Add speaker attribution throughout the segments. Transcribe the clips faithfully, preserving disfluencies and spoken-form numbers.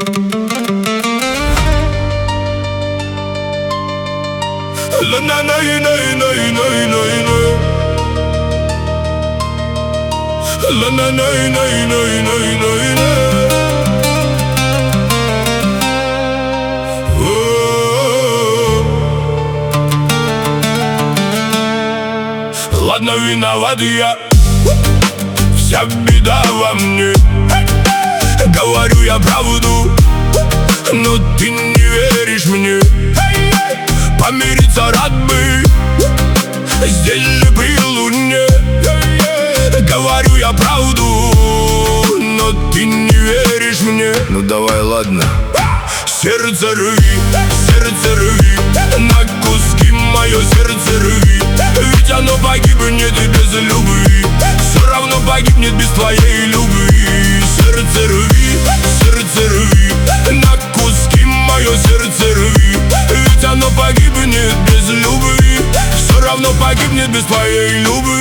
Speaker 1: Ладно, виноват я, вся беда во мне. Говорю я правду, но ты не веришь мне. Помириться рад бы, здесь же при луне. Говорю я правду, но ты не веришь мне. Ну давай, ладно. Сердце рви, сердце рви, на куски мое сердце рви. Ведь оно погибнет и без любви, все равно погибнет без твоей любви. Сердце рви, сердце рви, на куски мое сердце рви. Ведь оно погибнет без любви, все равно погибнет без твоей любви.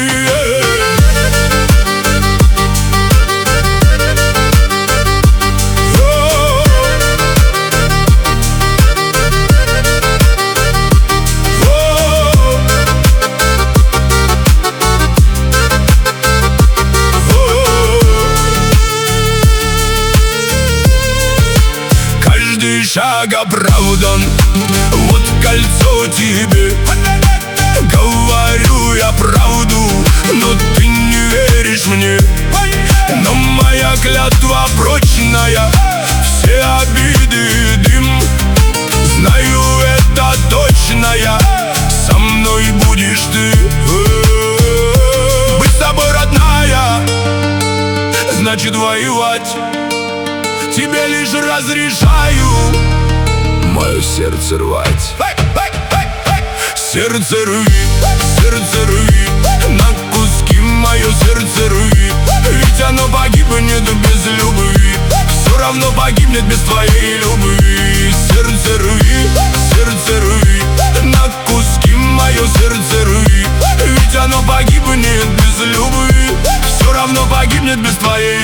Speaker 1: Шаг оправдан, вот кольцо тебе. Говорю я правду, но ты не веришь мне. Но моя клятва прочная, все обиды дым. Знаю это точно я, со мной будешь ты. Быть с тобой, родная, значит воевать. Тебе лишь разрешаю мое сердце рвать. Сердце рви, сердце рви, на куски мое сердце рви. Ведь оно погибнет без любви, все равно погибнет без твоей любви. Сердце рви, сердце рви, на куски мое сердце рви. Ведь оно погибнет без любви, все равно погибнет без твоей